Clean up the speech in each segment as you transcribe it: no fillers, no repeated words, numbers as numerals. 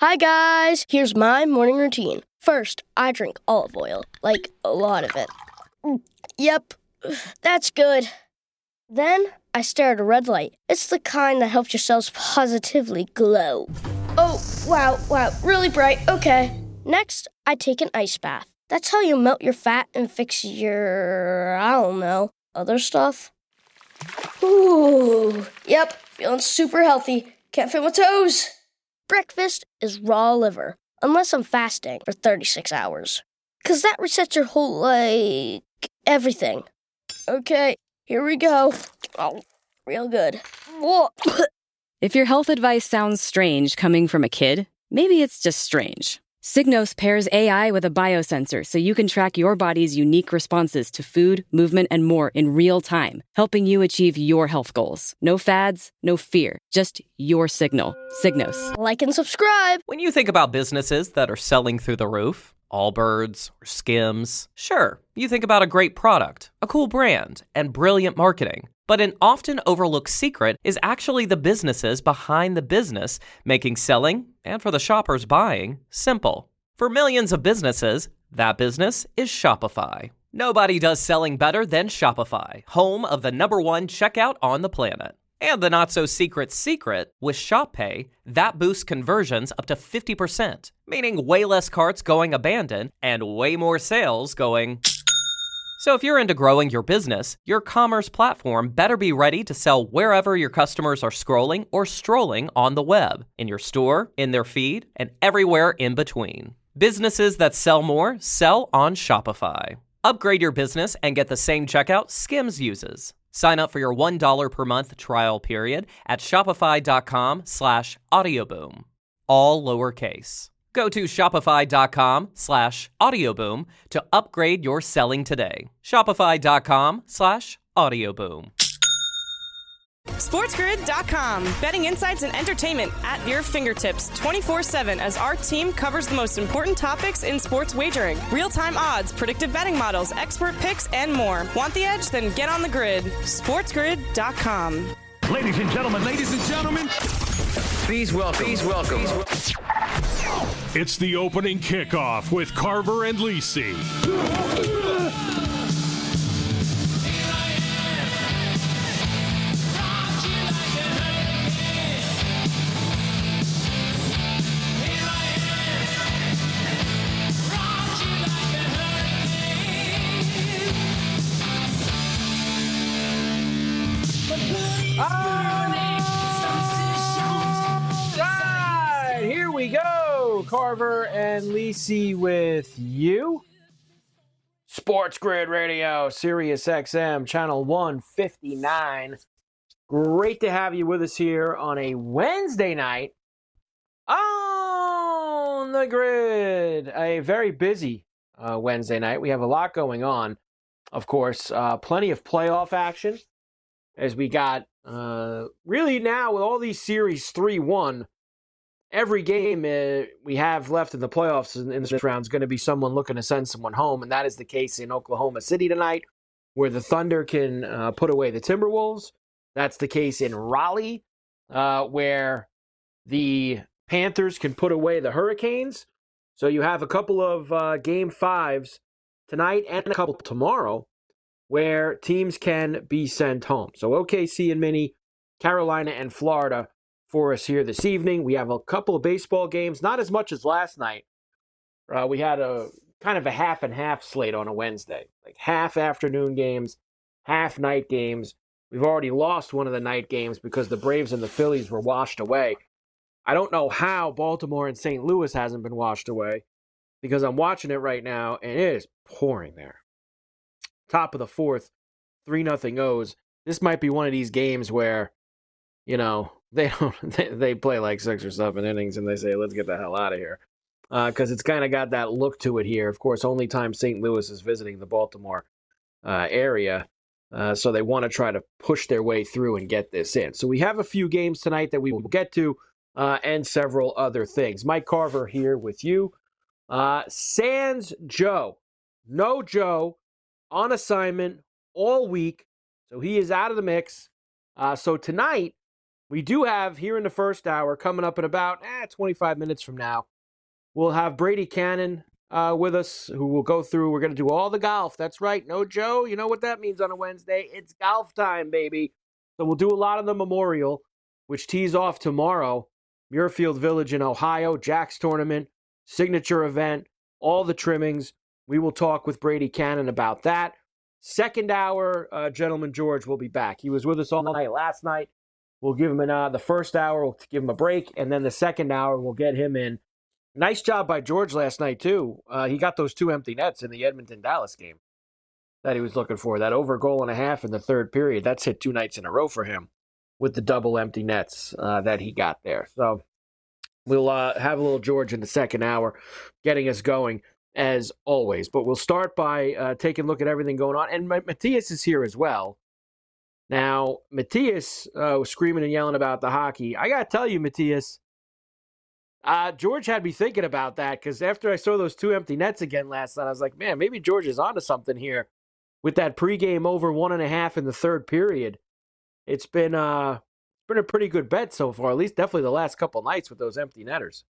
Hi guys, here's my morning routine. First, I drink olive oil, like a lot of it. Yep, that's good. Then, I stare at a red light. It's the kind that helps your cells positively glow. Oh, wow, really bright, okay. Next, I take an ice bath. That's how you melt your fat and fix your, I don't know, other stuff. Ooh, yep, feeling super healthy. Can't feel my toes. Breakfast is raw liver, unless I'm fasting for 36 hours. 'Cause that resets your whole, everything. Okay, here we go. Oh, real good. If your health advice sounds strange coming from a kid, maybe it's just strange. Signos pairs AI with a biosensor so you can track your body's unique responses to food, movement, and more in real time, helping you achieve your health goals. No fads, no fear, just your signal. Signos. Like and subscribe. When you think about businesses that are selling through the roof, Allbirds or Skims, sure, you think about a great product, a cool brand, and brilliant marketing. But an often overlooked secret is actually the businesses behind the business, making selling, and for the shoppers buying, simple. For millions of businesses, that business is Shopify. Nobody does selling better than Shopify, home of the #1 checkout on the planet. And the not-so-secret secret, with Shop Pay, that boosts conversions up to 50%, meaning way less carts going abandoned and way more sales going... So if you're into growing your business, your commerce platform better be ready to sell wherever your customers are scrolling or strolling on the web, in your store, in their feed, and everywhere in between. Businesses that sell more sell on Shopify. Upgrade your business and get the same checkout Skims uses. Sign up for your $1 per month trial period at shopify.com/audioboom. All lowercase. Go to shopify.com/audioboom to upgrade your selling today. Shopify.com/audioboom. SportsGrid.com. Betting insights and entertainment at your fingertips 24/7 as our team covers the most important topics in sports wagering. Real-time odds, predictive betting models, expert picks, and more. Want the edge? Then get on the grid. SportsGrid.com. Ladies and gentlemen, please welcome. It's the opening kickoff with Carver and Lisi. Here we go. Carver and Lisi with you. Sports Grid Radio, Sirius XM, channel 159. Great to have you with us here on a Wednesday night on the grid. A very busy Wednesday night. We have a lot going on. Of course, plenty of playoff action as we got really now with all these series 3-1. Every game we have left in the playoffs in this round is going to be someone looking to send someone home, and that is the case in Oklahoma City tonight, where the Thunder can put away the Timberwolves. That's the case in Raleigh, where the Panthers can put away the Hurricanes. So you have a couple of Game 5s tonight and a couple tomorrow where teams can be sent home. So OKC and Mini, Carolina and Florida for us here this evening. We have a couple of baseball games, not as much as last night. We had a kind of a half and half slate on a Wednesday, like half afternoon games, half night games. We've already lost one of the night games because the Braves and the Phillies were washed away. I don't know how Baltimore and St. Louis hasn't been washed away because I'm watching it right now and it is pouring there. Top of the fourth, 3-0 O's. This might be one of these games where, you know, they play like 6 or 7 innings and they say, let's get the hell out of here. Because it's kind of got that look to it here. Of course, only time St. Louis is visiting the Baltimore area. So they want to try to push their way through and get this in. So we have a few games tonight that we will get to and several other things. Mike Carver here with you. Sans Joe. No Joe on assignment all week. So he is out of the mix. So tonight, we do have here in the first hour, coming up in about 25 minutes from now, we'll have Brady Cannon with us, who will go through. We're going to do all the golf. That's right. No Joe. You know what that means on a Wednesday. It's golf time, baby. So we'll do a lot of the Memorial, which tees off tomorrow. Muirfield Village in Ohio, Jack's tournament, signature event, all the trimmings. We will talk with Brady Cannon about that. Second hour, Gentleman George will be back. He was with us all night last night. We'll give him the first hour, we'll give him a break, and then the second hour, we'll get him in. Nice job by George last night, too. He got those 2 empty nets in the Edmonton-Dallas game that he was looking for. That over goal and a half in the third period. That's hit 2 nights in a row for him with the double empty nets that he got there. So we'll have a little George in the second hour getting us going, as always. But we'll start by taking a look at everything going on. And Matthias is here as well. Now, Matthias was screaming and yelling about the hockey. I got to tell you, Matthias, George had me thinking about that, because after I saw those 2 empty nets again last night, I was like, man, maybe George is onto something here with that pregame over 1.5 in the third period. It's been a pretty good bet so far, at least definitely the last couple nights with those empty netters.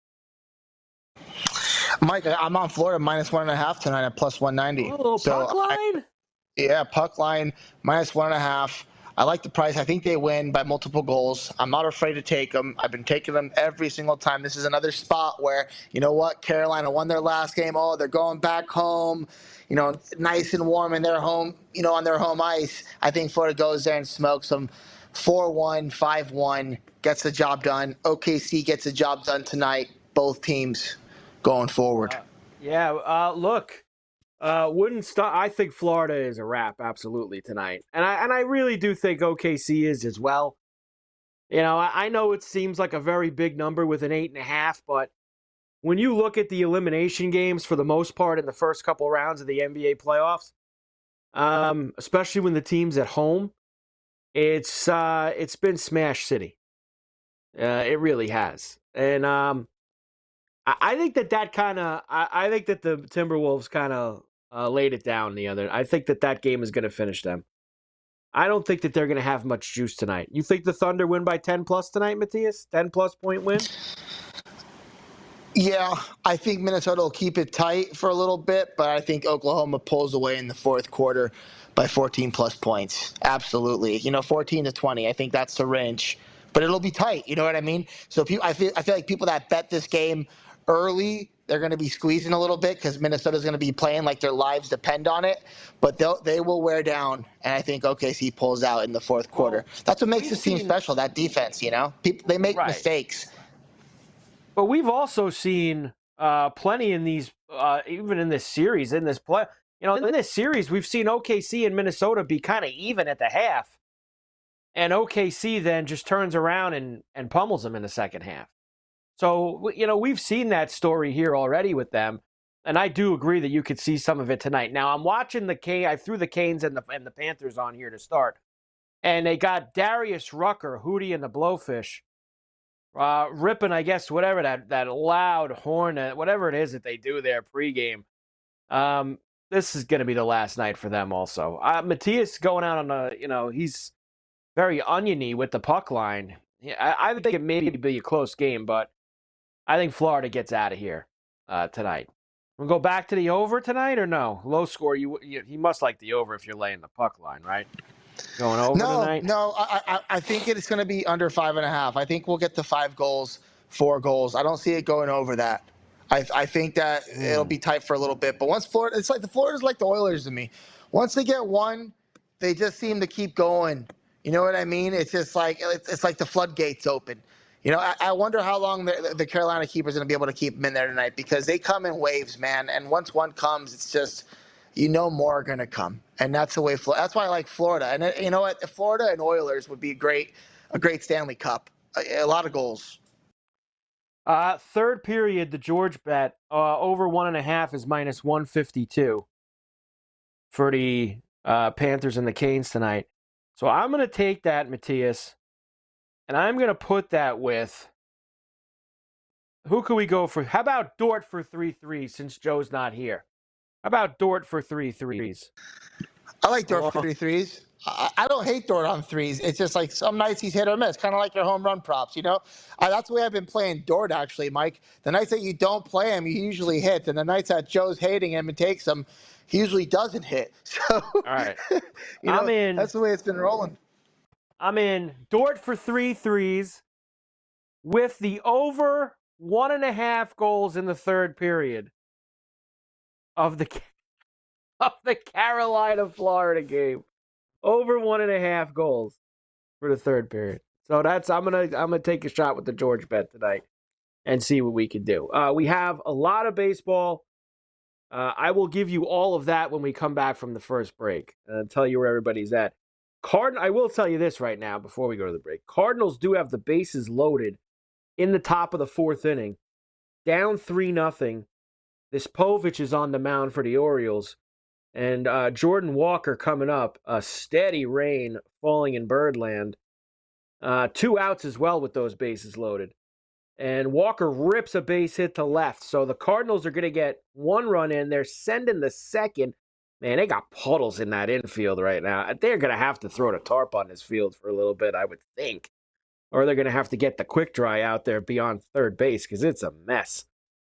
Mike, I'm on Florida -1.5 tonight at +190. A little puck line? Puck line -1.5. I like the price. I think they win by multiple goals. I'm not afraid to take them. I've been taking them every single time. This is another spot where, you know what, Carolina won their last game. Oh, they're going back home, nice and warm in their home, on their home ice. I think Florida goes there and smokes them 4-1, 5-1, gets the job done. OKC gets the job done tonight. Both teams going forward. Look. Wouldn't stop. I think Florida is a wrap, absolutely, tonight, and I really do think OKC is as well. I know it seems like a very big number with an 8.5, but when you look at the elimination games for the most part in the first couple rounds of the NBA playoffs, especially when the team's at home, it's been Smash City. It really has, and I think that kind of I think that the Timberwolves kind of laid it down the other. I think that game is going to finish them. I don't think that they're going to have much juice tonight. You think the Thunder win by 10+ tonight, Matthias? 10+ point win? Yeah, I think Minnesota will keep it tight for a little bit, but I think Oklahoma pulls away in the fourth quarter by 14+ points. Absolutely. 14-20. I think that's the range. But it'll be tight, you know what I mean? So I feel like people that bet this game early, they're going to be squeezing a little bit because Minnesota's going to be playing like their lives depend on it. But they will wear down, and I think OKC pulls out in the fourth quarter. That's what makes this team special, that defense, People, they make mistakes. But we've also seen plenty in these, even in this series, in this play. In this series, we've seen OKC and Minnesota be kind of even at the half. And OKC then just turns around and pummels them in the second half. So, we've seen that story here already with them. And I do agree that you could see some of it tonight. Now, I'm watching I threw the Canes and the Panthers on here to start. And they got Darius Rucker, Hootie and the Blowfish, ripping, I guess, whatever that loud horn, whatever it is that they do there pregame. This is going to be the last night for them also. Matthias going out on he's very oniony with the puck line. Yeah, I would think it may be a close game, but I think Florida gets out of here tonight. We'll go back to the over tonight or no? Low score. You must like the over if you're laying the puck line, right? Going over tonight? No. I think it's going to be under 5.5. I think we'll get to 5 goals, 4 goals. I don't see it going over that. I think that it'll be tight for a little bit. But once Florida, it's like the Florida's like the Oilers to me. Once they get one, they just seem to keep going. You know what I mean? It's just like it's like the floodgates open. I wonder how long the Carolina keeper's going to be able to keep them in there tonight, because they come in waves, man. And once one comes, it's just more are going to come, and that's the way. That's why I like Florida. And you know what? Florida and Oilers would be a great Stanley Cup. A lot of goals. Third period, the George bet over 1.5 is -152 for the Panthers and the Canes tonight. So I'm going to take that, Matthias, and I'm going to put that with, who could we go for? How about Dort for 3 threes since Joe's not here? How about Dort for 3 threes? I like Dort for 3 threes. I don't hate Dort on threes. It's just like some nights he's hit or miss, kind of like your home run props, you know? That's the way I've been playing Dort, actually, Mike. The nights that you don't play him, he usually hits. And the nights that Joe's hating him and takes him, he usually doesn't hit. So, All right. That's the way it's been rolling. I'm in Dort for 3 threes with the over 1.5 goals in the third period of the Carolina-Florida game. Over 1.5 goals for the third period. So I'm gonna take a shot with the George bet tonight and see what we can do. We have a lot of baseball. I will give you all of that when we come back from the first break and tell you where everybody's at. I will tell you this right now before we go to the break. Cardinals do have the bases loaded in the top of the fourth inning, down 3-0. This Povich is on the mound for the Orioles. And Jordan Walker coming up, a steady rain falling in Birdland. 2 outs as well with those bases loaded. And Walker rips a base hit to left. So the Cardinals are going to get 1 run in. They're sending the second. Man, they got puddles in that infield right now. They're going to have to throw the tarp on this field for a little bit, I would think. Or they're going to have to get the quick dry out there beyond third base because it's a mess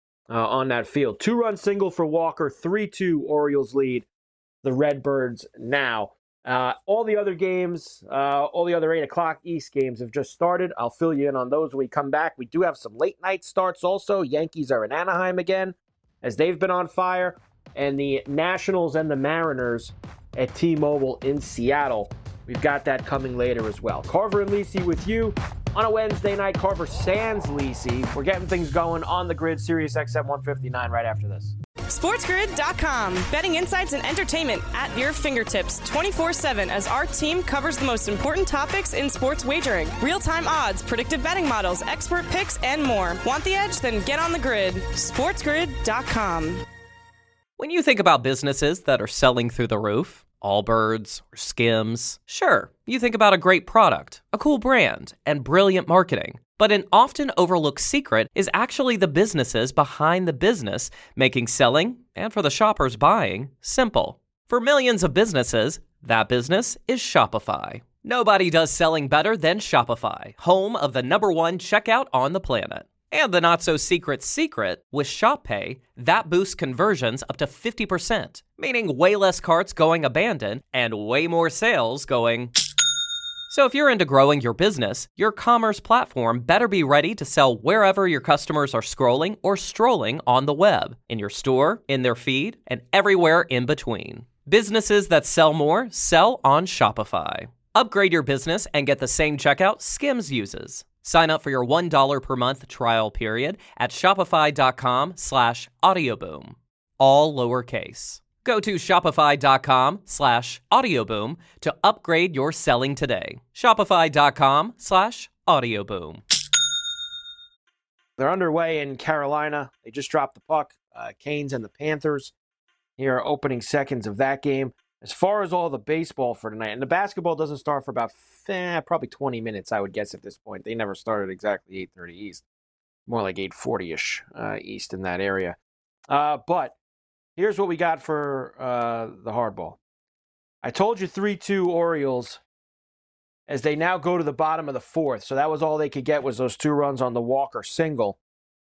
on that field. 2-run single for Walker, 3-2 Orioles lead the Redbirds now. All the other games, all the other 8 o'clock East games have just started. I'll fill you in on those when we come back. We do have some late night starts also. Yankees are in Anaheim again, as they've been on fire. And the Nationals and the Mariners at T-Mobile in Seattle. We've got that coming later as well. Carver and Lisi with you on a Wednesday night. Carver sans Lisi. We're getting things going on the grid, Sirius XM 159 right after this. SportsGrid.com. Betting insights and entertainment at your fingertips 24/7 as our team covers the most important topics in sports wagering. Real-time odds, predictive betting models, expert picks, and more. Want the edge? Then get on the grid. SportsGrid.com. When you think about businesses that are selling through the roof, Allbirds or Skims, sure, you think about a great product, a cool brand, and brilliant marketing. But an often overlooked secret is actually the businesses behind the business, making selling, and for the shoppers buying, simple. For millions of businesses, that business is Shopify. Nobody does selling better than Shopify, home of the #1 checkout on the planet. And the not-so-secret secret, with ShopPay, that boosts conversions up to 50%, meaning way less carts going abandoned and way more sales going... So if you're into growing your business, your commerce platform better be ready to sell wherever your customers are scrolling or strolling on the web, in your store, in their feed, and everywhere in between. Businesses that sell more sell on Shopify. Upgrade your business and get the same checkout Skims uses. Sign up for your $1 per month trial period at shopify.com/audioboom. All lowercase. Go to shopify.com/audioboom to upgrade your selling today. Shopify.com/audioboom. They're underway in Carolina. They just dropped the puck. Canes and the Panthers. Here are opening seconds of that game. As far as all the baseball for tonight, and the basketball doesn't start for about probably 20 minutes, I would guess, at this point. They never started exactly 8:30 East. More like 8:40-ish East in that area. But here's what we got for the hardball. I told you 3-2 Orioles as they now go to the bottom of the fourth. So that was all they could get was those 2 runs on the Walker single.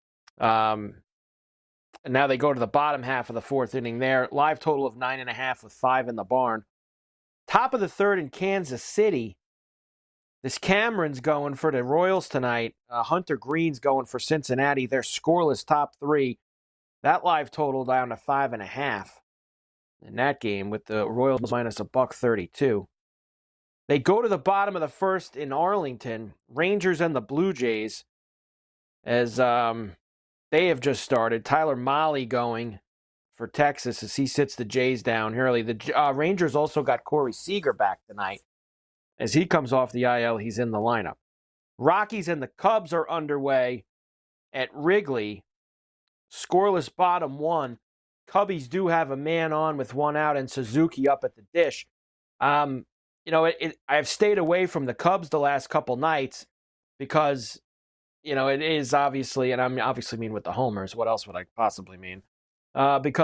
And now they go to the bottom half of the fourth inning there. Live total of 9.5 with 5 in the barn. Top of the third in Kansas City. This Cameron's going for the Royals tonight. Hunter Green's going for Cincinnati. They're scoreless top 3. That live total down to 5.5 in that game with the Royals minus $1.32. They go to the bottom of the first in Arlington. Rangers and the Blue Jays as they have just started. Tyler Mahle going for Texas as he sits the Jays down early. The Rangers also got Corey Seager back tonight. As he comes off the IL, he's in the lineup. Rockies and the Cubs are underway at Wrigley. Scoreless bottom 1. Cubbies do have a man on with 1 out and Suzuki up at the dish. I've stayed away from the Cubs the last couple nights because, it is obviously, and I'm obviously mean with the homers. What else would I possibly mean? Because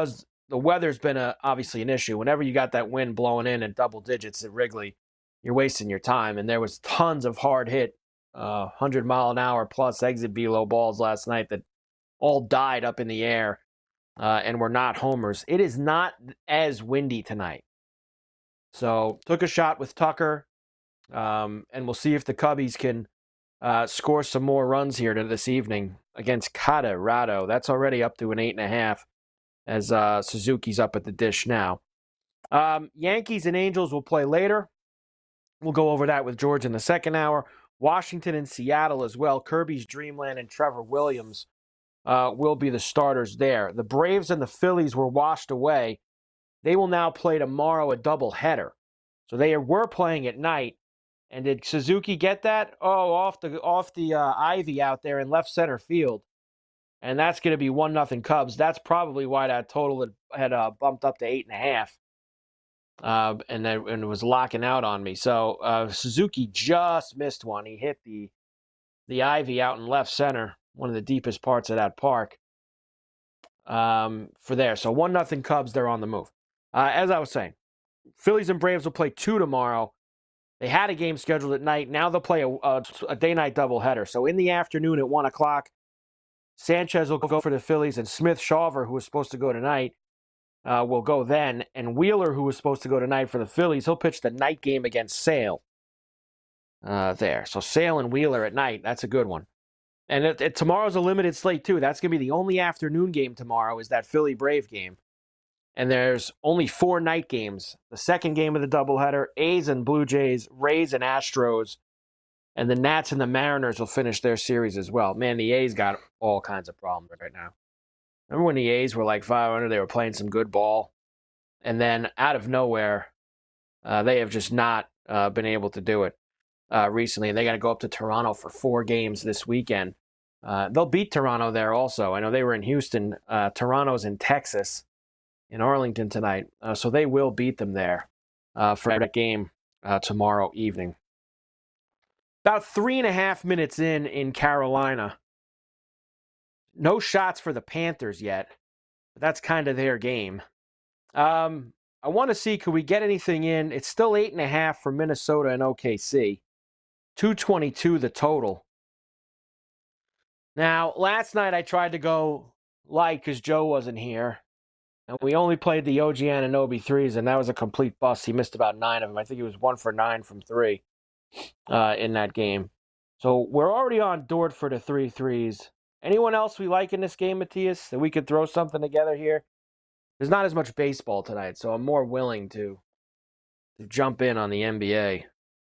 the weather's been obviously an issue. Whenever you got that wind blowing in double digits at Wrigley, you're wasting your time. And there was tons of hard hit, 100-mile-an-hour plus exit velo balls last night that all died up in the air and were not homers. It is not as windy tonight. So took a shot with Tucker, and we'll see if the Cubbies can score some more runs here this evening against Colorado. That's already up to an 8.5 as Suzuki's up at the dish now. Yankees and Angels will play later. We'll go over that with George in the second hour. Washington and Seattle as well. Kirby's Dreamland and Trevor Williams will be the starters there. The Braves and the Phillies were washed away. They will now play tomorrow a doubleheader. So they were playing at night. And did Suzuki get that? Oh, off the ivy out there in left center field. And that's going to be 1-0 Cubs. That's probably why that total had bumped up to 8.5. And it was locking out on me. So Suzuki just missed one. He hit the ivy out in left center, one of the deepest parts of that park. For there. So 1-0 Cubs, they're on the move. As I was saying, Phillies and Braves will play 2 tomorrow. They had a game scheduled at night. Now they'll play a day-night doubleheader. So in the afternoon at 1 o'clock, Sanchez will go for the Phillies, and Smith-Shawver, who was supposed to go tonight, will go then. And Wheeler, who was supposed to go tonight for the Phillies, he'll pitch the night game against Sale there. So Sale and Wheeler at night, that's a good one. And tomorrow's a limited slate, too. That's going to be the only afternoon game tomorrow is that Philly-Brave game. And there's only 4 night games. The second game of the doubleheader, A's and Blue Jays, Rays and Astros, and the Nats and the Mariners will finish their series as well. Man, the A's got all kinds of problems right now. Remember when the A's were like 500, they were playing some good ball, and then out of nowhere, they have just not been able to do it recently, and they got to go up to Toronto for 4 games this weekend. They'll beat Toronto there also. I know they were in Houston. Toronto's in Texas, in Arlington tonight, so they will beat them there for that game tomorrow evening. About 3.5 minutes in Carolina. No shots for the Panthers yet, but that's kind of their game. I want to see, could we get anything in? It's still 8.5 for Minnesota and OKC. 222 the total. Now, last night I tried to go light because Joe wasn't here. And we only played the OG Anunoby threes, and that was a complete bust. He missed about 9 of them. I think he was 1 for 9 from 3 in that game. So we're already on Dort for the 3 threes. Anyone else we like in this game, Matthias, that we could throw something together here? There's not as much baseball tonight, so I'm more willing to jump in on the NBA.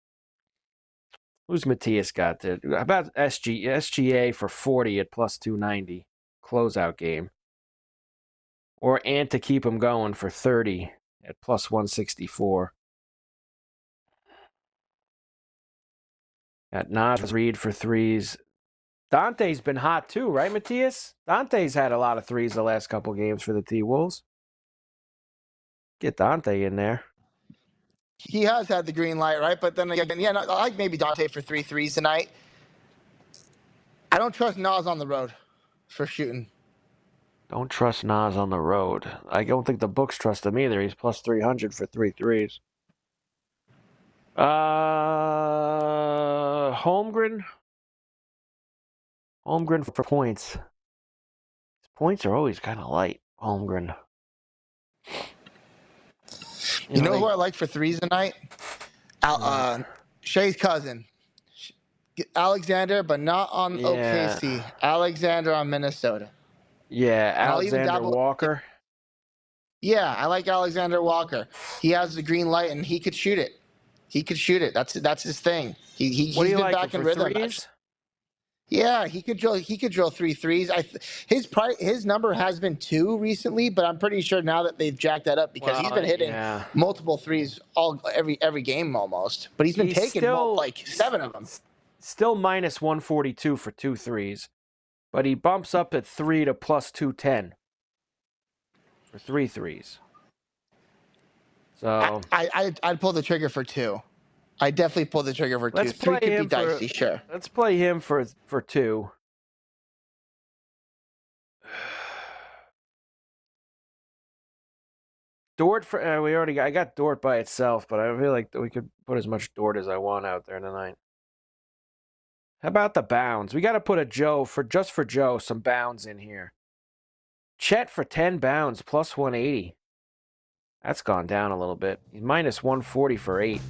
Who's Matthias got there? How about SGA for 40 at plus 290? Closeout game. Or Ant to keep him going for 30 at plus 164. Got Naz Reid for threes. Dante's been hot too, right, Matthias? Dante's had a lot of threes the last couple games for the T-Wolves. Get Dante in there. He has had the green light, right? But then again, I like maybe Dante for 3 threes tonight. I don't trust Naz on the road for shooting. Don't trust Naz on the road. I don't think the books trust him either. He's plus 300 for 3 threes. Holmgren. Holmgren for points. His points are always kind of light. Holmgren. You know who I like for threes tonight? Shea's cousin. Alexander, but not on OKC. Alexander on Minnesota. Yeah, Alexander Walker. Yeah, I like Alexander Walker. He has the green light, and he could shoot it. That's his thing. He's been back in rhythm. Threes? Yeah, he could drill 3 threes. His number has been 2 recently, but I'm pretty sure now that they've jacked that up because he's been hitting multiple threes every game almost. But he's been taking like 7 of them. Still minus 142 for 2 threes, but he bumps up at 3 to plus 210 for 3 threes. So I'd pull the trigger for 2. I definitely pull the trigger for 2. 3 could be dicey, sure. Let's play him for 2. Dort for I got Dort by itself, but I feel like we could put as much Dort as I want out there tonight. How about the bounds? We got to put a Joe for Joe, some bounds in here. Chet for 10 bounds plus 180. That's gone down a little bit. He's minus 140 for 8.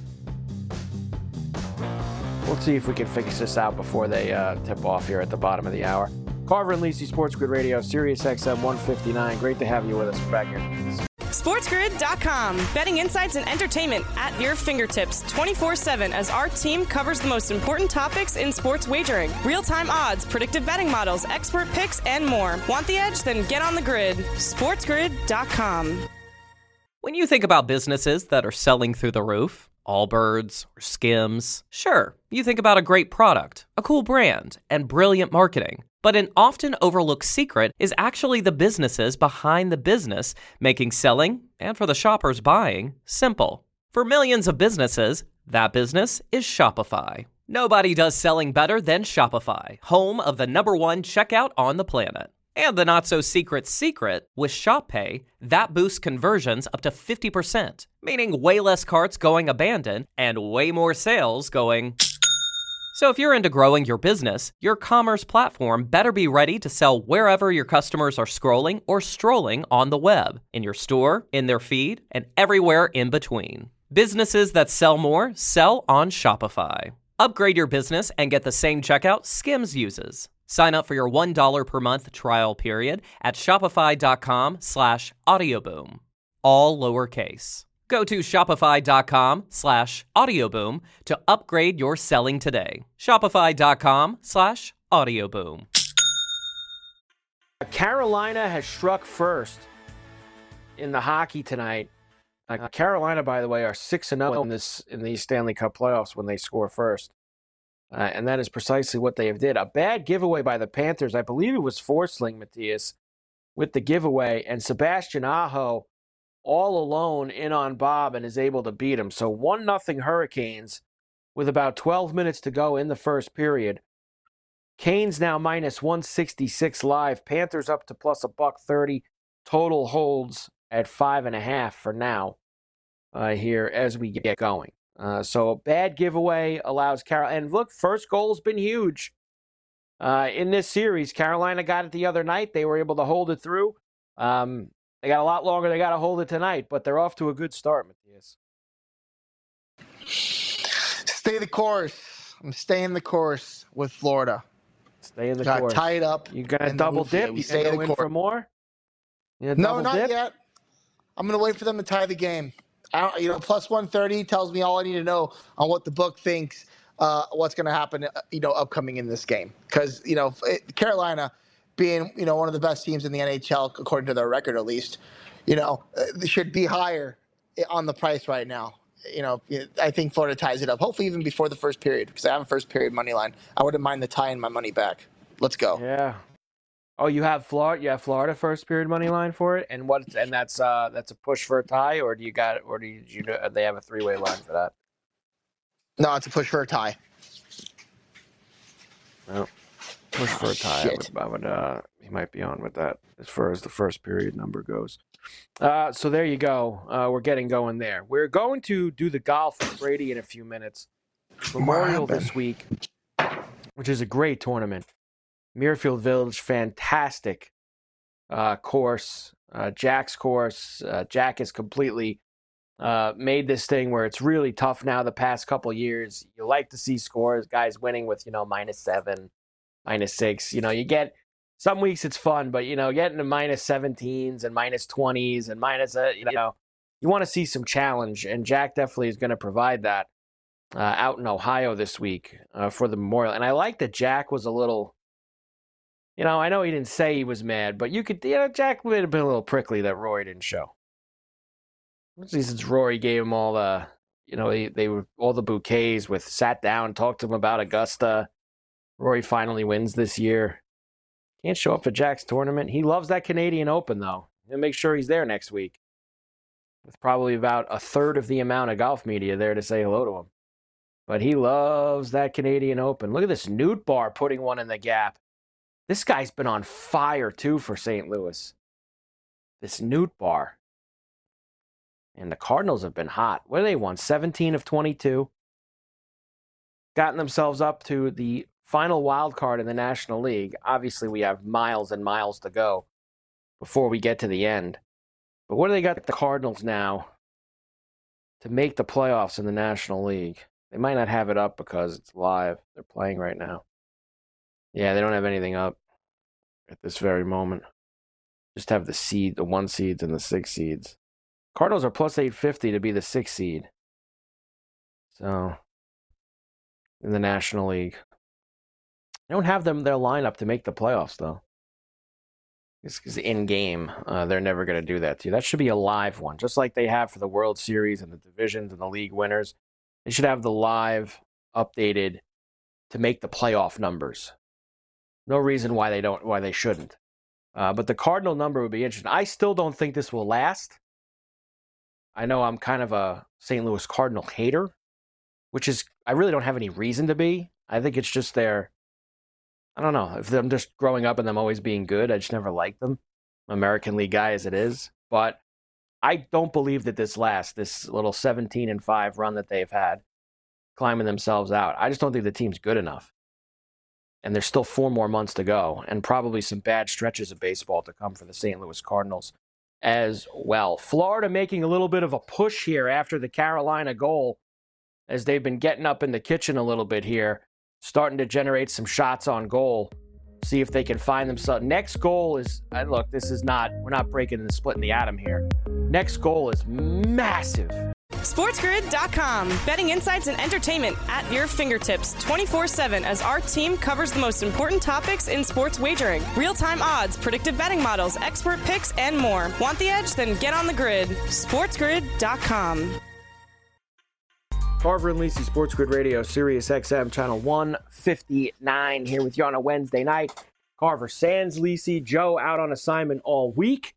We'll see if we can fix this out before they tip off here at the bottom of the hour. Carver and Lisi, Sports Grid Radio, Sirius XM 159. Great to have you with us. We're back here. SportsGrid.com. Betting insights and entertainment at your fingertips 24/7 as our team covers the most important topics in sports wagering. Real-time odds, predictive betting models, expert picks, and more. Want the edge? Then get on the grid. SportsGrid.com. When you think about businesses that are selling through the roof, Allbirds or Skims, sure, you think about a great product, a cool brand, and brilliant marketing. But an often overlooked secret is actually the businesses behind the business, making selling, and for the shoppers buying, simple. For millions of businesses, that business is Shopify. Nobody does selling better than Shopify, home of the #1 checkout on the planet. And the not-so-secret secret, with Shop Pay, that boosts conversions up to 50%, meaning way less carts going abandoned and way more sales going... So if you're into growing your business, your commerce platform better be ready to sell wherever your customers are scrolling or strolling on the web, in your store, in their feed, and everywhere in between. Businesses that sell more sell on Shopify. Upgrade your business and get the same checkout Skims uses. Sign up for your $1 per month trial period at shopify.com/audioboom. All lowercase. Go to shopify.com/audioboom to upgrade your selling today. Shopify.com/audioboom. Carolina has struck first in the hockey tonight. Carolina, by the way, are 6-0 in these Stanley Cup playoffs when they score first. And that is precisely what they have did. A bad giveaway by the Panthers. I believe it was Forsling, Matthias, with the giveaway. And Sebastian Aho all alone in on Bob and is able to beat him. So 1-0 Hurricanes with about 12 minutes to go in the first period. Canes now minus 166 live. Panthers up to plus $130. Total holds at 5.5 for now here as we get going. So a bad giveaway allows Carolina. And look, first goal's been huge in this series. Carolina got it the other night. They were able to hold it through. They got a lot longer. They got to hold it tonight, but they're off to a good start, Matthias. Stay the course. I'm staying the course with Florida. Stay in the course. Tie it up. You gonna double dip? You gonna go in for more? No, not yet. I'm gonna wait for them to tie the game. Plus 130 tells me all I need to know on what the book thinks. What's going to happen? Upcoming in this game, because Carolina, being one of the best teams in the NHL according to their record, at least, they should be higher on the price right now. I think Florida ties it up. Hopefully, even before the first period, because I have a first period money line. I wouldn't mind the tie and my money back. Let's go. Yeah. Oh, you have Florida. You have Florida first period money line for it, and that's a push for a tie, or do they have a 3-way line for that? No, it's a push for a tie. Well, push for a tie. I would he might be on with that as far as the first period number goes. So there you go. We're getting going there. We're going to do the golf with Brady in a few minutes. Memorial this week, which is a great tournament. Muirfield Village, fantastic course. Jack's course. Jack has completely made this thing where it's really tough now the past couple years. You like to see scores, guys winning with, -7, -6. You get some weeks it's fun, but, getting to -17s and -20s and you want to see some challenge. And Jack definitely is going to provide that out in Ohio this week for the Memorial. And I like that Jack was a little... I know he didn't say he was mad, but you could, Jack would have been a little prickly that Rory didn't show. Since Rory gave him all the, they were all the bouquets sat down, talked to him about Augusta. Rory finally wins this year. Can't show up for Jack's tournament. He loves that Canadian Open, though. He'll make sure he's there next week. With probably about a third of the amount of golf media there to say hello to him. But he loves that Canadian Open. Look at this Newt Bar putting one in the gap. This guy's been on fire, too, for St. Louis. This Newt Bar. And the Cardinals have been hot. What do they won? 17 of 22. Gotten themselves up to the final wild card in the National League. Obviously, we have miles and miles to go before we get to the end. But what do they got the Cardinals now to make the playoffs in the National League? They might not have it up because it's live. They're playing right now. Yeah, they don't have anything up at this very moment. Just have the 1 seeds and the 6 seeds. Cardinals are plus 850 to be the 6th seed. So, in the National League. They don't have their lineup to make the playoffs, though. It's because in game, they're never going to do that to you. That should be a live one, just like they have for the World Series and the divisions and the league winners. They should have the live updated to make the playoff numbers. No reason why they shouldn't. But the Cardinal number would be interesting. I still don't think this will last. I know I'm kind of a St. Louis Cardinal hater, which is, I really don't have any reason to be. I think it's just I don't know, if I'm just growing up and them always being good, I just never liked them. American League guy as it is. But I don't believe that this lasts, this little 17-5 run that they've had, climbing themselves out. I just don't think the team's good enough. And there's still 4 more months to go, and probably some bad stretches of baseball to come for the St. Louis Cardinals as well. Florida making a little bit of a push here after the Carolina goal, as they've been getting up in the kitchen a little bit here, starting to generate some shots on goal. See if they can find themselves. Next goal is, look, we're not breaking and splitting the atom here. Next goal is massive. SportsGrid.com. Betting insights and entertainment at your fingertips 24/7 as our team covers the most important topics in sports wagering. Real-time odds, predictive betting models, expert picks, and more. Want the edge? Then get on the grid. SportsGrid.com. Carver and Lisi, Sports Grid Radio, Sirius XM, channel 159, here with you on a Wednesday night. Carver sans Lisi, Joe out on assignment all week.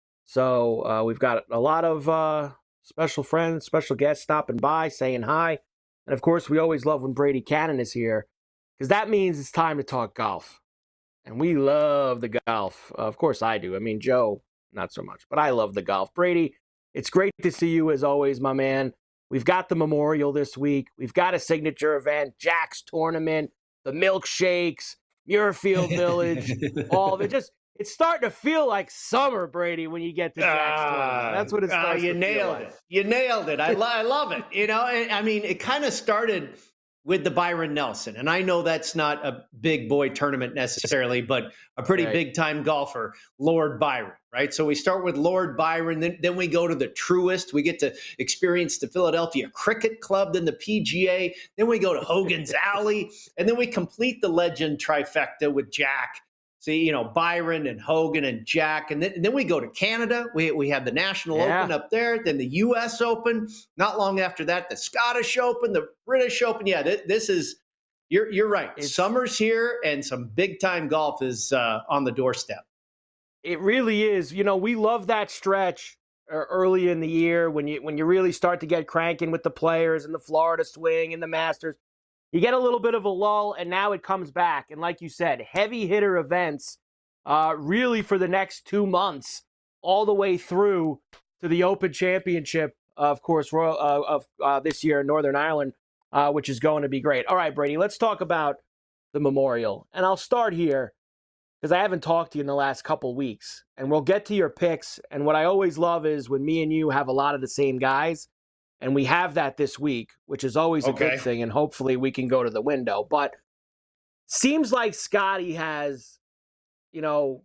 So we've got a lot of special friends, special guests stopping by, saying hi. And, of course, we always love when Brady Cannon is here, because that means it's time to talk golf. And we love the golf. Of course I do. I mean, Joe, not so much. But I love the golf. Brady, it's great to see you as always, my man. We've got the Memorial this week. We've got a signature event, Jack's Tournament, the milkshakes, Muirfield Village, all of it. It's starting to feel like summer, Brady, when you get to Jack's Tournament. That's what it's starting to feel like. You nailed it. I love it. You know, I mean, it kind of started with the Byron Nelson. And I know that's not a big boy tournament necessarily, but a pretty big time golfer, Lord Byron, right? So we start with Lord Byron, then we go to the Truist. We get to experience the Philadelphia Cricket Club, then the PGA, then we go to Hogan's Alley, and then we complete the legend trifecta with Jack. See, you know, Byron and Hogan and Jack. And then we go to Canada. We have the National Open up there, then the U.S. Open. Not long after that, the Scottish Open, the British Open. Yeah, this is, you're right. Summer's here and some big-time golf is on the doorstep. It really is. You know, we love that stretch early in the year when you really start to get cranking with the players and the Florida Swing and the Masters. You get a little bit of a lull, and now it comes back. And like you said, heavy hitter events really for the next 2 months, all the way through to the Open Championship, of course, this year in Northern Ireland, which is going to be great. All right, Brady, let's talk about the Memorial. And I'll start here because I haven't talked to you in the last couple weeks. And we'll get to your picks. And what I always love is when me and you have a lot of the same guys. And we have that this week, which is always a good thing, and hopefully we can go to the window. But seems like Scotty has, you know,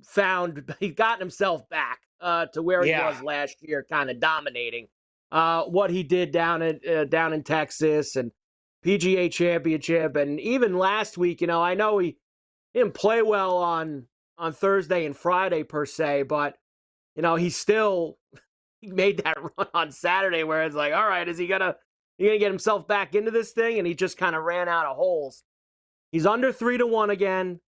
he's gotten himself back to where he was last year, kind of dominating what he did down in Texas and PGA Championship. And even last week, you know, I know he didn't play well on Thursday and Friday per se, but, you know, he made that run on Saturday where it's like, all right, is he gonna get himself back into this thing? And he just kind of ran out of holes. He's under 3-1 again.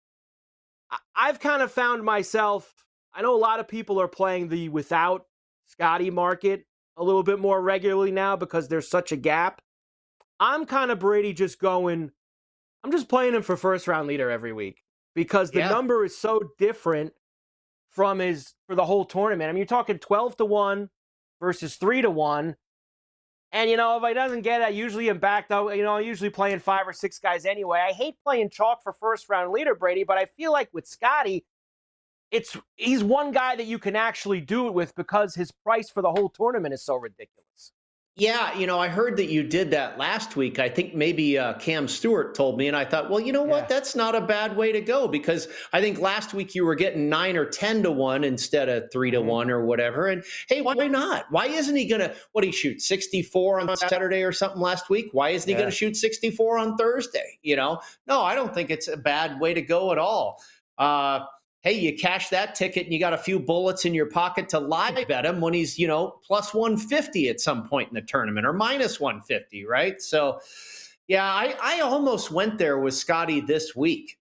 I've kind of found myself, I know a lot of people are playing the without Scotty market a little bit more regularly now because there's such a gap. I'm kind of Brady I'm just playing him for first round leader every week because the number is so different for the whole tournament. I mean, you're talking 12-1 versus 3-1. And, if he doesn't get it, I usually am back, though. I'm usually playing 5 or 6 guys anyway. I hate playing chalk for first-round leader, Brady, but I feel like with Scotty, he's one guy that you can actually do it with because his price for the whole tournament is so ridiculous. Yeah, I heard that you did that last week. I think maybe Cam Stewart told me, and I thought, well, you know what? That's not a bad way to go, because I think last week you were getting 9 or 10-1 instead of 3-1 or whatever. And hey, why not? Why isn't he going to, what did he shoot, 64 on Saturday or something last week? Why isn't he going to shoot 64 on Thursday? No, I don't think it's a bad way to go at all. Hey, you cash that ticket and you got a few bullets in your pocket to live bet him when he's, plus 150 at some point in the tournament, or minus 150, right? So, yeah, I almost went there with Scotty this week,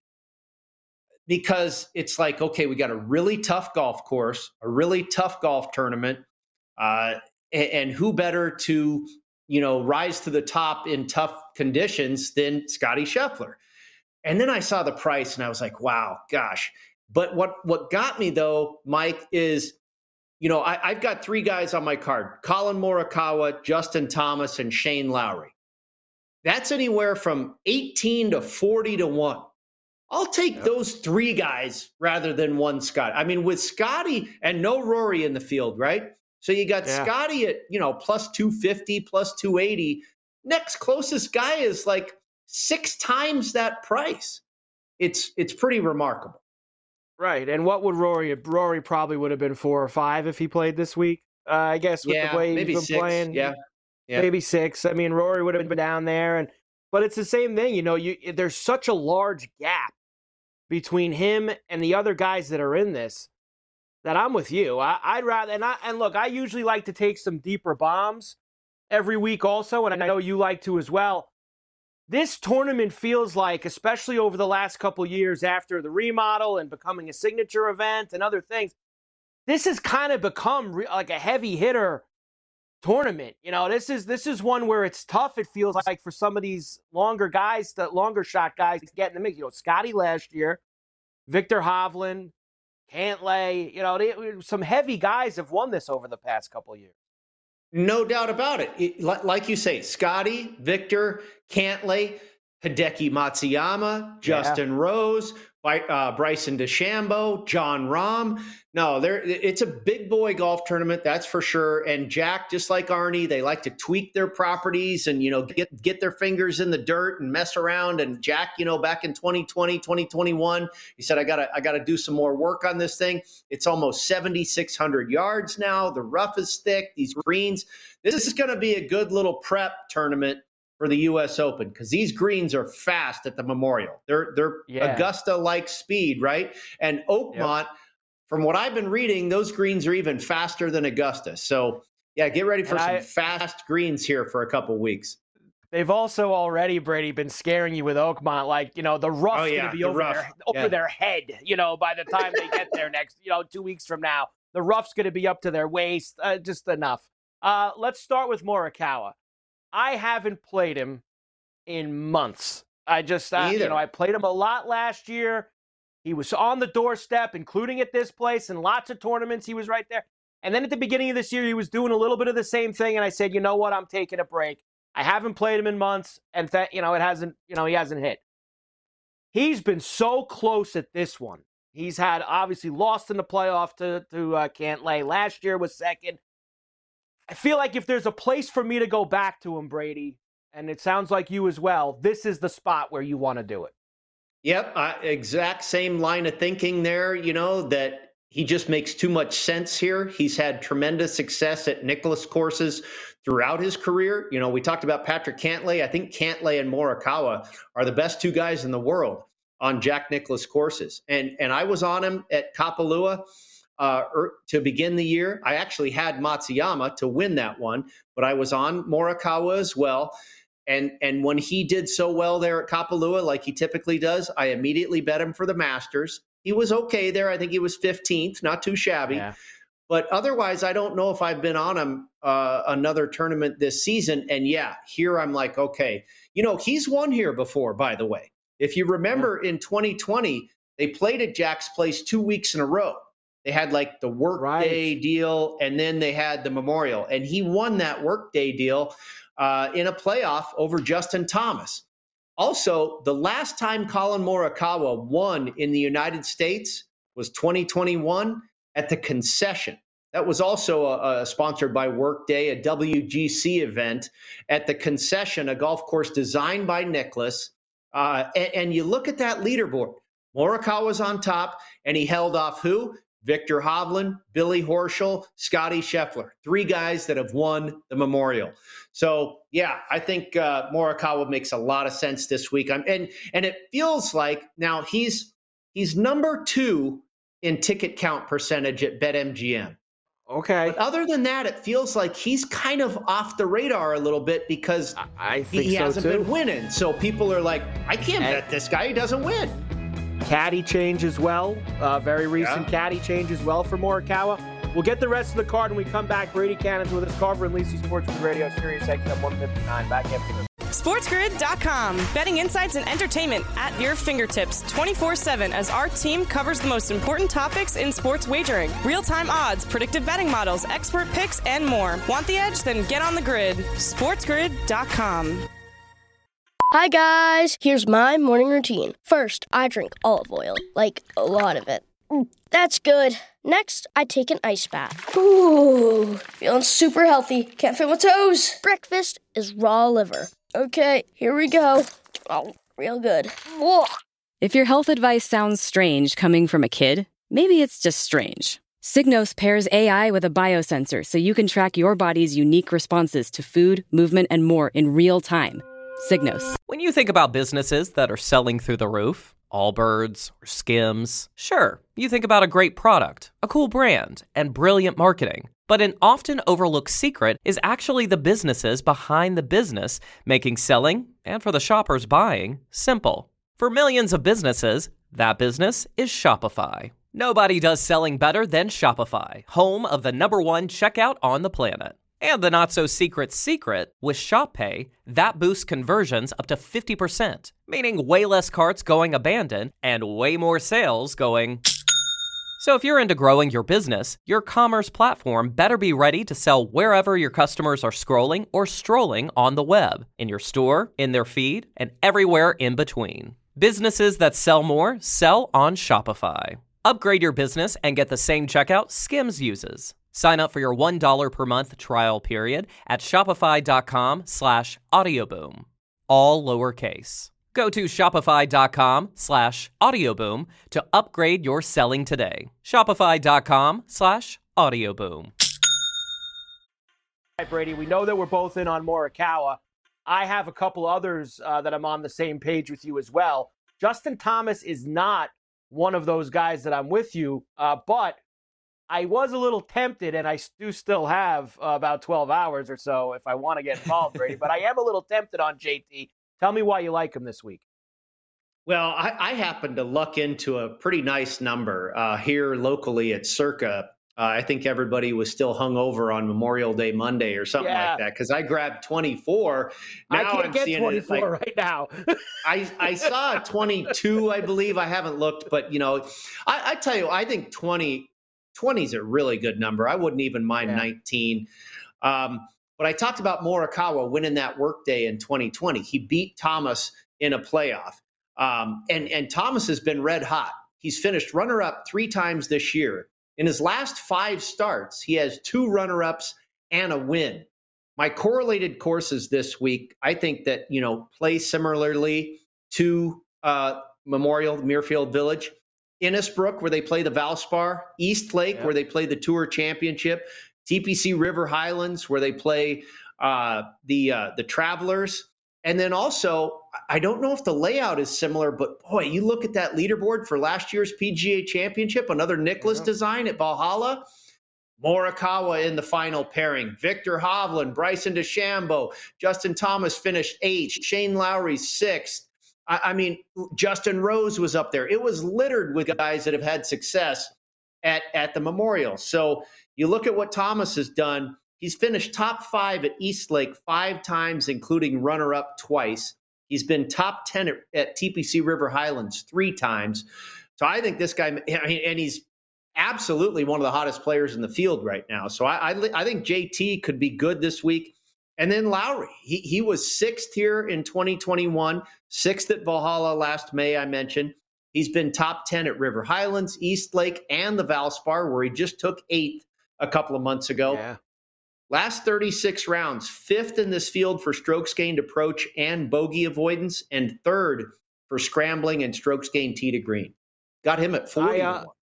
because it's like, okay, we got a really tough golf course, a really tough golf tournament, and who better to, rise to the top in tough conditions than Scotty Scheffler? And then I saw the price and I was like, wow, gosh. But what got me, though, Mike, is, I've got 3 guys on my card: Colin Morikawa, Justin Thomas, and Shane Lowry. That's anywhere from 18 to 40-1. I'll take those 3 guys rather than one Scott. I mean, with Scotty and no Rory in the field, right? So you got Scotty at, plus 250, plus 280. Next closest guy is like 6 times that price. It's pretty remarkable. Right, and what would Rory probably would have been 4 or 5 if he played this week, I guess, with the way he's been 6, playing. Yeah, maybe 6. I mean, Rory would have been down there, but it's the same thing. There's such a large gap between him and the other guys that are in this that I'm with you. I'd rather, and look, I usually like to take some deeper bombs every week also, and I know you like to as well. This tournament feels like, especially over the last couple years after the remodel and becoming a signature event and other things, this has kind of become like a heavy hitter tournament. This is one where it's tough, it feels like, for some of these longer shot guys to get in the mix. Scotty last year, Victor Hovland, Cantlay, some heavy guys have won this over the past couple of years. No doubt about it. Like you say, Scotty, Victor, Cantlay, Hideki Matsuyama, Justin Rose, Bryson DeChambeau, John Rahm. No, it's a big boy golf tournament, that's for sure. And Jack, just like Arnie, they like to tweak their properties and, get their fingers in the dirt and mess around. And Jack, back in 2020, 2021, he said, I gotta do some more work on this thing. It's almost 7,600 yards now. The rough is thick, these greens. This is going to be a good little prep tournament for the U.S. Open, because these greens are fast at the Memorial. They're Augusta-like speed, right? And Oakmont, from what I've been reading, those greens are even faster than Augusta. So, yeah, get ready for some fast greens here for a couple weeks. They've also already, Brady, been scaring you with Oakmont, like, the rough's going to be over their head, by the time they get there next, 2 weeks from now. The rough's going to be up to their waist, just enough. Let's start with Morikawa. I haven't played him in months. I just, I played him a lot last year. He was on the doorstep, including at this place, and lots of tournaments. He was right there. And then at the beginning of this year, he was doing a little bit of the same thing. And I said, you know what? I'm taking a break. I haven't played him in months, and he hasn't hit. He's been so close at this one. He's had, obviously, lost in the playoff to Cantlay. Last year was second. I feel like if there's a place for me to go back to him, Brady, and it sounds like you as well, this is the spot where you want to do it. Yep, exact same line of thinking there, that he just makes too much sense here. He's had tremendous success at Nicklaus courses throughout his career. We talked about Patrick Cantlay. I think Cantlay and Morikawa are the best 2 guys in the world on Jack Nicklaus courses. And I was on him at Kapalua to begin the year. I actually had Matsuyama to win that one, but I was on Morikawa as well. And when he did so well there at Kapalua, like he typically does, I immediately bet him for the Masters. He was okay there. I think he was 15th, not too shabby. Yeah. But otherwise, I don't know if I've been on him another tournament this season. And yeah, here I'm like, okay. He's won here before, by the way. If you remember in 2020, they played at Jack's Place 2 weeks in a row. They had like the workday deal, and then they had the Memorial. And he won that workday deal in a playoff over Justin Thomas. Also, the last time Colin Morikawa won in the United States was 2021 at the Concession. That was also sponsored by Workday, a WGC event at the Concession, a golf course designed by Nicklaus. And you look at that leaderboard. Morikawa's on top, and he held off who? Victor Hovland, Billy Horschel, Scotty Scheffler, 3 guys that have won the Memorial. So, yeah, I think Morikawa makes a lot of sense this week. And it feels like now he's number 2 in ticket count percentage at BetMGM. Okay. But other than that, it feels like he's kind of off the radar a little bit because he hasn't been winning. So people are like, I can't bet this guy. He doesn't win. Caddy change as well. Very recent caddy change as well for Morikawa. We'll get the rest of the card when we come back. Brady Cannon's with us. Carver and Lisi Sports Radio, Sirius XM 159. Back after this. SportsGrid.com. Betting insights and entertainment at your fingertips 24/7 as our team covers the most important topics in sports wagering. Real-time odds, predictive betting models, expert picks, and more. Want the edge? Then get on the grid. SportsGrid.com. Hi guys, here's my morning routine. First, I drink olive oil, like a lot of it. That's good. Next, I take an ice bath. Ooh, feeling super healthy. Can't feel my toes. Breakfast is raw liver. Okay, here we go. Oh, real good. Whoa. If your health advice sounds strange coming from a kid, maybe it's just strange. Signos pairs AI with a biosensor so you can track your body's unique responses to food, movement, and more in real time. Signos. When you think about businesses that are selling through the roof, Allbirds or Skims, sure, you think about a great product, a cool brand, and brilliant marketing. But an often overlooked secret is actually the businesses behind the business, making selling, and for the shoppers buying, simple. For millions of businesses, that business is Shopify. Nobody does selling better than Shopify, home of the #1 checkout on the planet. And the not-so-secret secret, with Shop Pay, that boosts conversions up to 50%, meaning way less carts going abandoned and way more sales going... So if you're into growing your business, your commerce platform better be ready to sell wherever your customers are scrolling or strolling on the web, in your store, in their feed, and everywhere in between. Businesses that sell more sell on Shopify. Upgrade your business and get the same checkout Skims uses. Sign up for your $1 per month trial period at shopify.com/audioboom. All lowercase. Go to shopify.com/audioboom to upgrade your selling today. Shopify.com/audioboom. All right, Brady, we know that we're both in on Morikawa. I have a couple others that I'm on the same page with you as well. Justin Thomas is not one of those guys that I'm with you, but I was a little tempted, and I do still have about 12 hours or so if I want to get involved, Brady, but I am a little tempted on JT. Tell me why you like him this week. Well, I happen to luck into a pretty nice number here locally at Circa. I think everybody was still hungover on Memorial Day Monday or something like that because I grabbed 24. Now I can't I'm get seeing 24 it right now. I saw 22, I believe. I haven't looked, but, I tell you, I think 20 is a really good number. I wouldn't even mind 19. But I talked about Morikawa winning that workday in 2020. He beat Thomas in a playoff. And Thomas has been red hot. He's finished runner-up 3 times this year. In his last 5 starts, he has 2 runner-ups and a win. My correlated courses this week, I think that, play similarly to Memorial, Muirfield Village. Innisbrook, where they play the Valspar. East Lake, where they play the Tour Championship. TPC River Highlands, where they play the Travelers. And then also, I don't know if the layout is similar, but boy, you look at that leaderboard for last year's PGA Championship, another Nicklaus design at Valhalla. Morikawa in the final pairing. Victor Hovland, Bryson DeChambeau, Justin Thomas finished 8th, Shane Lowry 6th. I mean, Justin Rose was up there. It was littered with guys that have had success at the Memorial. So you look at what Thomas has done. He's finished top 5 at East Lake 5 times, including runner-up twice. He's been top 10 at TPC River Highlands 3 times. So I think this guy, and he's absolutely one of the hottest players in the field right now. So I think JT could be good this week. And then Lowry, he was sixth here in 2021, sixth at Valhalla last May, I mentioned. He's been top 10 at River Highlands, East Lake, and the Valspar, where he just took eighth a couple of months ago. Yeah. Last 36 rounds, fifth in this field for strokes gained approach and bogey avoidance, and third for scrambling and strokes gained tee to green. Got him at 40.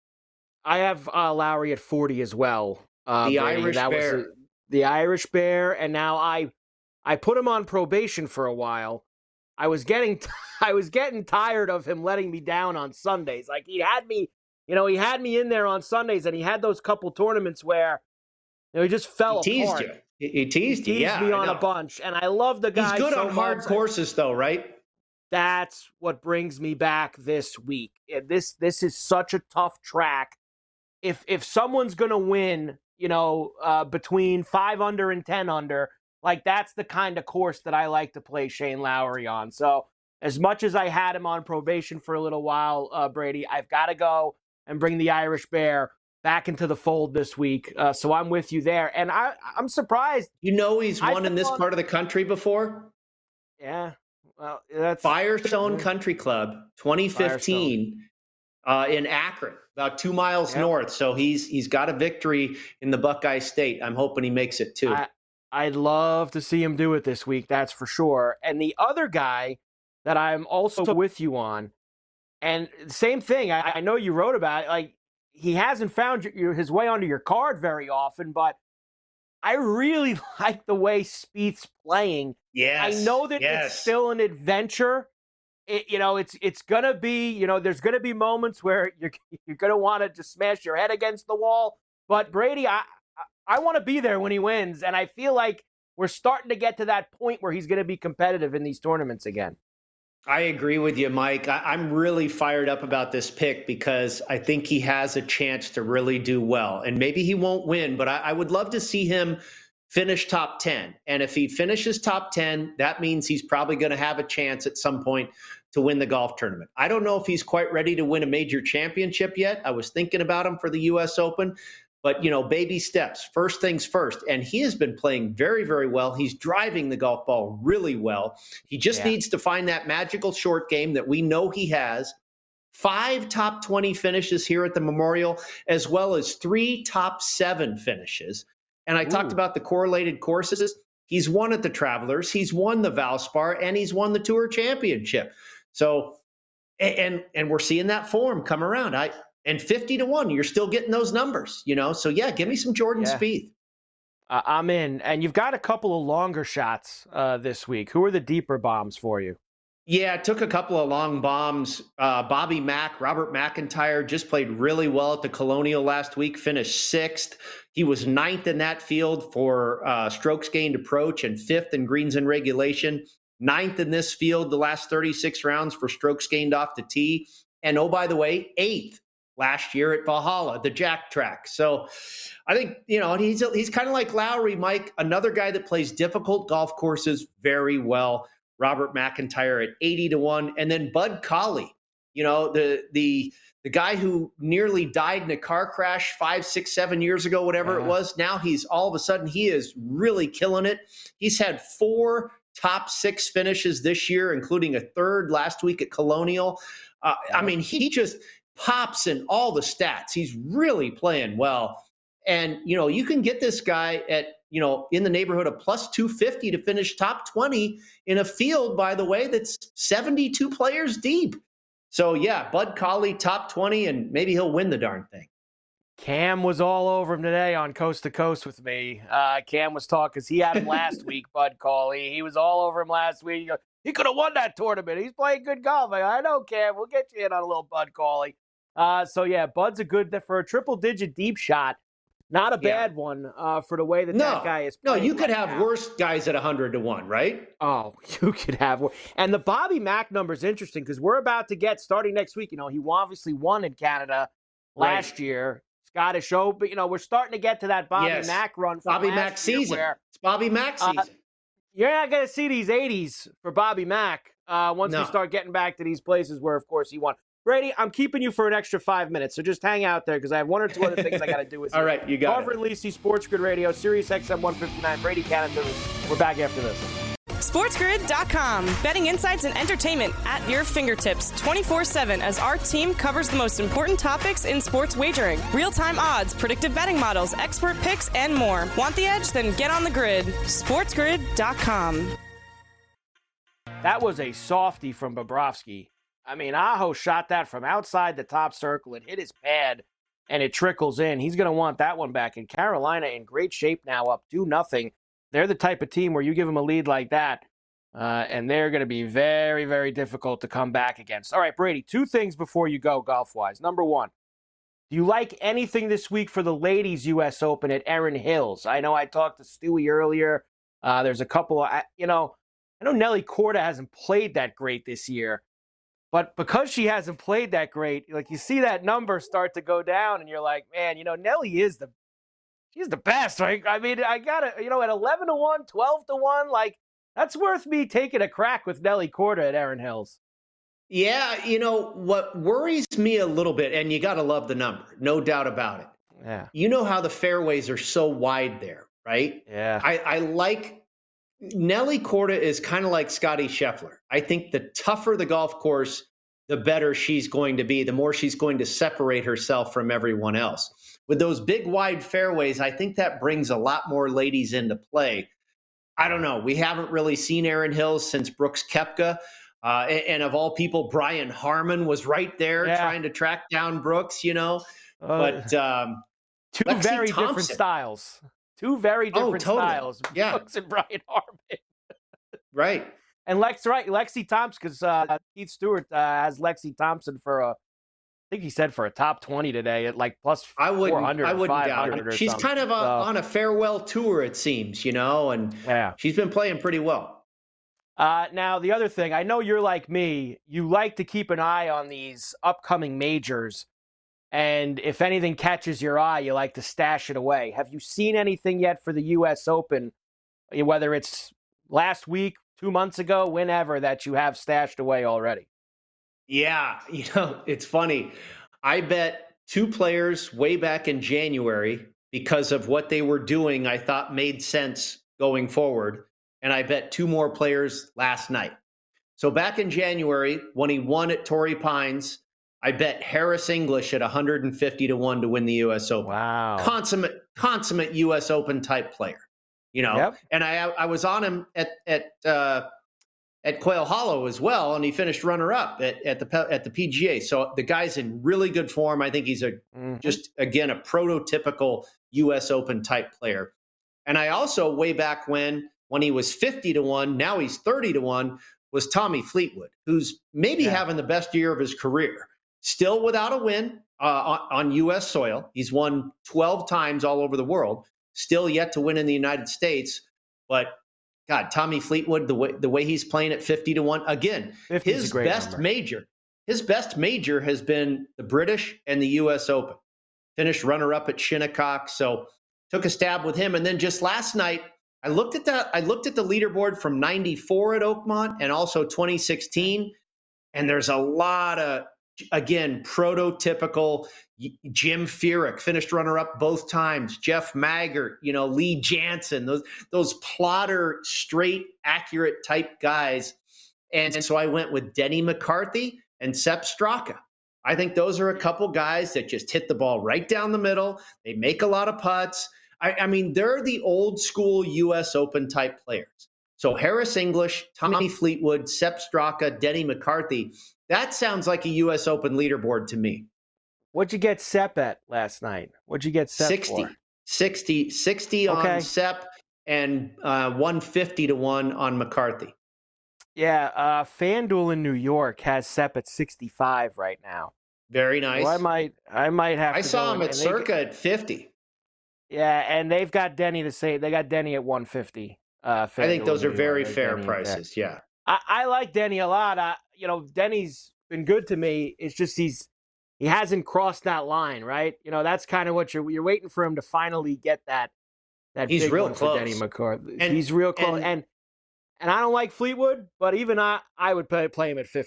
I have Lowry at 40 as well. The Irish Bear. The Irish Bear, and now I put him on probation for a while. I was getting tired of him letting me down on Sundays. Like he had me in there on Sundays, and he had those couple tournaments where he just fell apart. He teased you. Yeah, me on a bunch, and I love the guy. He's good so on hard courses, though, right? That's what brings me back this week. This is such a tough track. If someone's gonna win, between 5 under and 10 under, like that's the kind of course that I like to play Shane Lowry on. So as much as I had him on probation for a little while, Brady, I've got to go and bring the Irish Bear back into the fold this week. So I'm with you there. And I'm surprised. He's won in this part of the country before? Yeah. Well, that's Firestone Country Club, 2015, in Akron, about 2 miles north. So he's got a victory in the Buckeye State. I'm hoping he makes it too. I'd love to see him do it this week, that's for sure. And the other guy that I'm also with you on, and same thing, I know you wrote about it, like he hasn't found his way onto your card very often, but I really like the way Spieth's playing. Yes, I know that it's still an adventure. It's gonna be, there's gonna be moments where you're gonna want to just smash your head against the wall. But Brady, I want to be there when he wins, and I feel like we're starting to get to that point where he's gonna be competitive in these tournaments again. I agree with you, Mike. I'm really fired up about this pick because I think he has a chance to really do well. And maybe he won't win, but I would love to see him finish top 10. And if he finishes top 10, that means he's probably going to have a chance at some point to win the golf tournament. I don't know if he's quite ready to win a major championship yet. I was thinking about him for the U.S. Open. But, baby steps, first things first. And he has been playing very, very well. He's driving the golf ball really well. He just needs to find that magical short game that we know he has. 5 top 20 finishes here at the Memorial, as well as 3 top 7 finishes. And I talked about the correlated courses. He's won at the Travelers. He's won the Valspar, and he's won the Tour Championship. So, and we're seeing that form come around. And 50-1, you're still getting those numbers, So, yeah, give me some Jordan Spieth. I'm in. And you've got a couple of longer shots this week. Who are the deeper bombs for you? Yeah, it took a couple of long bombs. Bobby Mack, Robert McIntyre just played really well at the Colonial last week, finished 6th. He was 9th in that field for strokes gained approach and 5th in greens and regulation. 9th in this field the last 36 rounds for strokes gained off the tee. And, oh, by the way, 8th. Last year at Valhalla, the Jack Track. So I think, he's kind of like Lowry, Mike, another guy that plays difficult golf courses very well. Robert McIntyre at 80-1. And then Bud Cauley, the guy who nearly died in a car crash 5, 6, 7 years ago, whatever it was. Now he's all of a sudden, he is really killing it. He's had 4 top 6 finishes this year, including a 3rd last week at Colonial. I mean, he just pops in all the stats. He's really playing well. And, you can get this guy at, in the neighborhood of plus 250 to finish top 20 in a field, by the way, that's 72 players deep. So, yeah, Bud Cauley, top 20, and maybe he'll win the darn thing. Cam was all over him today on Coast to Coast with me. Cam was talking because he had him last week, Bud Cauley. He was all over him last week. He could have won that tournament. He's playing good golf. I know, Cam. We'll get you in on a little Bud Cauley. So, yeah, Bud's a good for a triple-digit deep shot. Not a bad one for the way that guy is playing. No, you could have worse guys at 100-1, right? Oh, you could have. And the Bobby Mack number is interesting because we're about to get, starting next week, he obviously won in Canada last year. Scottish Open, we're starting to get to that Bobby Mack run. Bobby Mack season. It's Bobby Mack season. You're not going to see these 80s for Bobby Mack once we start getting back to these places where, of course, he won. Brady, I'm keeping you for an extra 5 minutes, so just hang out there because I have one or two other things I got to do with you. All right, you got Carver and Lisi, Sports Grid Radio, Sirius XM 159, Brady Cannon. We're back after this. SportsGrid.com. Betting insights and entertainment at your fingertips 24/7 as our team covers the most important topics in sports wagering. Real-time odds, predictive betting models, expert picks, and more. Want the edge? Then get on the grid. SportsGrid.com. That was a softie from Bobrovsky. I mean, Aho shot that from outside the top circle. It hit his pad, and it trickles in. He's going to want that one back. And Carolina in great shape now, up 2-0. They're the type of team where you give them a lead like that, and they're going to be very, very difficult to come back against. All right, Brady, two things before you go golf-wise. Number one, do you like anything this week for the ladies' U.S. Open at Erin Hills? I know I talked to Stewie earlier. There's a couple of, I know Nelly Korda hasn't played that great this year, but because she hasn't played that great, like you see that number start to go down, and you're like, man, Nelly is she's the best, right? I mean, I got it, at 11-1, 12-1, like that's worth me taking a crack with Nelly Korda at Erin Hills. Yeah, what worries me a little bit, and you got to love the number, no doubt about it. Yeah. You know how the fairways are so wide there, right? Yeah. I like Nelly Korda is kind of like Scottie Scheffler. I think the tougher the golf course, the better she's going to be, the more she's going to separate herself from everyone else. With those big, wide fairways, I think that brings a lot more ladies into play. I don't know. We haven't really seen Erin Hills since Brooks Koepka. And of all people, Brian Harman was right there trying to track down Brooks, But two Lexi very Thompson. different styles. Two very different styles. Yeah. Brooks and Brian Harman. Right. And Lexi Thompson, because Keith Stewart has Lexi Thompson for I think he said for a top 20 today at like plus 400 I or wouldn't 500 doubt or it. She's something. kind of on a farewell tour, it seems, and she's been playing pretty well. Now, the other thing, I know you're like me. You like to keep an eye on these upcoming majors. And if anything catches your eye, you like to stash it away. Have you seen anything yet for the U.S. Open, whether it's last week, 2 months ago, whenever, that you have stashed away already? Yeah, it's funny. I bet two players way back in January because of what they were doing, I thought made sense going forward. And I bet two more players last night. So back in January, when he won at Torrey Pines, I bet Harris English at 150-1 to win the U.S. Open. Wow. Consummate U.S. Open type player, Yep. And I was on him at Quail Hollow as well, and he finished runner-up at the PGA. So the guy's in really good form. I think he's just again a prototypical U.S. Open type player. And I also way back when he was 50-1, now he's 30-1, was Tommy Fleetwood, who's maybe having the best year of his career. Still without a win on U.S. soil. He's won 12 times all over the world. Still yet to win in the United States, but. God, Tommy Fleetwood, the way he's playing at 50-1 again, his best major has been the British and the U.S. Open. Finished runner-up at Shinnecock, so took a stab with him. And then just last night, I looked at the leaderboard from '94 at Oakmont and also 2016, and there's a lot of again prototypical. Jim Furyk finished runner-up both times. Jeff Maggart, Lee Jansen, those plotter, straight, accurate type guys. And so I went with Denny McCarthy and Sepp Straka. I think those are a couple guys that just hit the ball right down the middle. They make a lot of putts. I mean, they're the old school U.S. Open type players. So Harris English, Tommy Fleetwood, Sepp Straka, Denny McCarthy. That sounds like a U.S. Open leaderboard to me. What'd you get Sepp at last night? What'd you get Sepp 60, for? 60 on Sepp and 150-1 on McCarthy. Yeah, FanDuel in New York has Sepp at 65 right now. Very nice. So I might have. I saw him at Circa at 50. Yeah, and they've got Denny the same. They got Denny at 150. I think those are very fair prices. Yeah, I like Denny a lot. Denny's been good to me. It's just he hasn't crossed that line, right? That's kind of what you're waiting for him to finally get that he's big real one close. For Denny McCarthy. He's real close. And I don't like Fleetwood, but even I would play him at 50.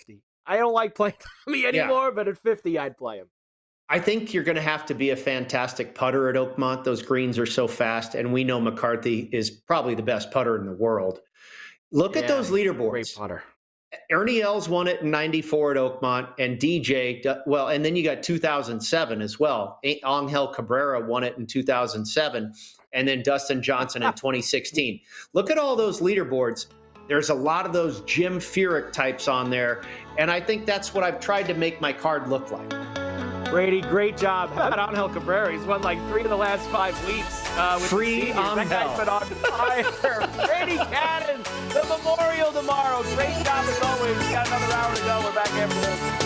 I don't like playing Tommy anymore, but at 50, I'd play him. I think you're going to have to be a fantastic putter at Oakmont. Those greens are so fast, and we know McCarthy is probably the best putter in the world. Look at those leaderboards. Great putter. Ernie Els won it in 94 at Oakmont, and DJ, well, and then you got 2007 as well. Angel Cabrera won it in 2007, and then Dustin Johnson in 2016. Look at all those leaderboards. There's a lot of those Jim Furyk types on there, and I think that's what I've tried to make my card look like. Brady, great job. How about Angel Cabrera? He's won like 3 of the last 5 weeks. With Free on That guy's been on fire. Brady Cannon, the memorial tomorrow. Great job as always. We got another hour to go. We're back after this.